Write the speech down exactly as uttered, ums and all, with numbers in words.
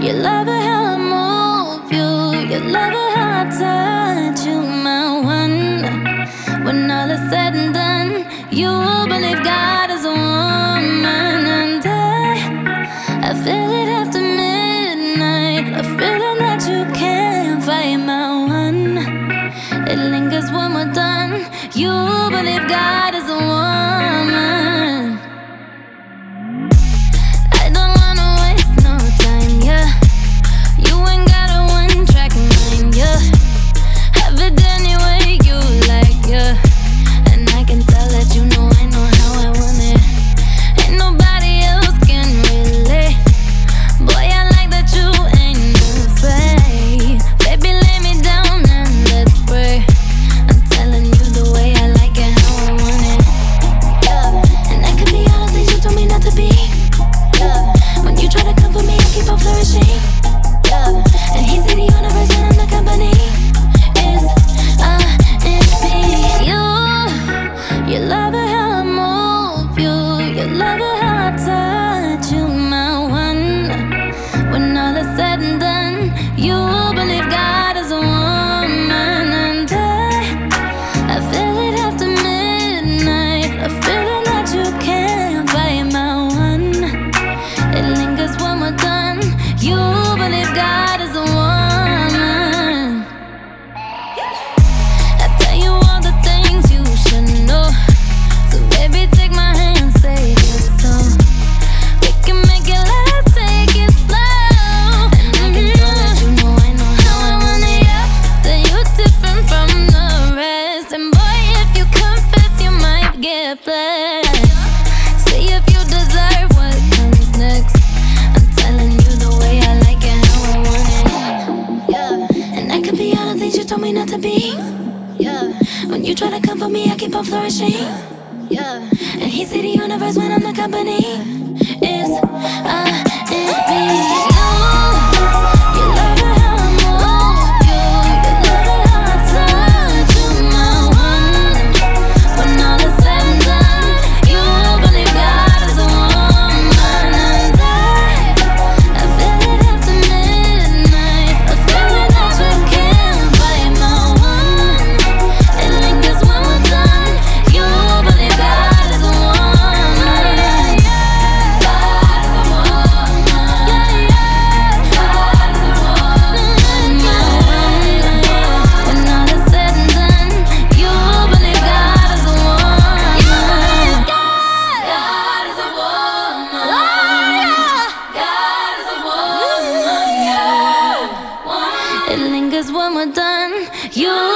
You love it how I move you. You love it how I touch you, my one. When all is said and done, you believe God is a woman, and I, I feel it after midnight, a feeling that you can't fight, my one. It lingers when we're done. You believe God is a woman. I don't wanna waste no time, yeah. You ain't got a one-track mind, yeah. Have it any way you like, yeah. And I can tell that you know I know how I want it. Ain't nobody else can relate. Boy, I like that you ain't afraid. Baby, lay me down and let's pray. I'm telling you the way I like it, how I want it, yeah. And I could be all the things you told me not to be, yeah. When you try to come for me, I keep on flourishing, yeah. And he said the universe and I'm the company is uh, it's me. You, you love it how I move you. You love it how I touch you, my one. When all is said and done, you believe God is a woman, and I, I feel it after midnight, a feeling that you can't fight, my one. It lingers when we're done. You believe God is a woman. I tell you all the things you should know. So baby, take my hand, save your soul. We can make it last, take it slow. And I can tell that you know I know how I want it, yeah. That you're different from the rest. And boy, if you confess, you might get blessed. See if you deserve what comes next. I'm telling you the way I like it, how I want it, yeah. And I could be all the things you told me not to be, yeah. When you try to come for me, I keep on flourishing, yeah. And he see the universe when I'm the company is uh, it me. You, you love it how I move you. You love it how I touch you, my one. When all is said and done, you believe God is a woman, and I, I feel it after midnight, a feeling that you can't fight, my one. It lingers when we're done. You believe God is a woman, yeah, yeah. God is a woman, yeah, yeah. God is a woman, my one. When all is said and done, you believe God is a woman. God is a woman. God is a woman, yeah. It lingers when we're done. You